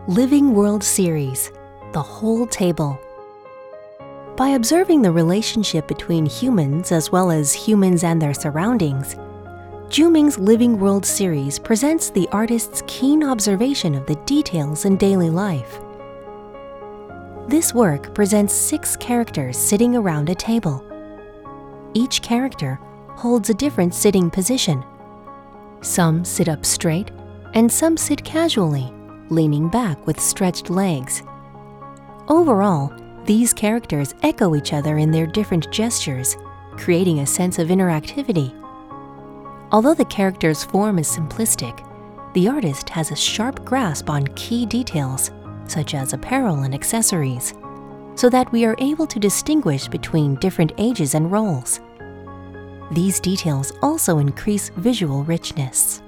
Living World Series, The Whole Table. By observing the relationship between humans as well as humans and their surroundings, Zhu Ming's Living World Series presents the artist's keen observation of the details in daily life. This work presents 6 characters sitting around a table. Each character holds a different sitting position. Some sit up straight, and some sit casually, leaning back with stretched legs. Overall, these characters echo each other in their different gestures, creating a sense of interactivity. Although the characters' form is simplistic, the artist has a sharp grasp on key details, such as apparel and accessories, so that we are able to distinguish between different ages and roles. These details also increase visual richness.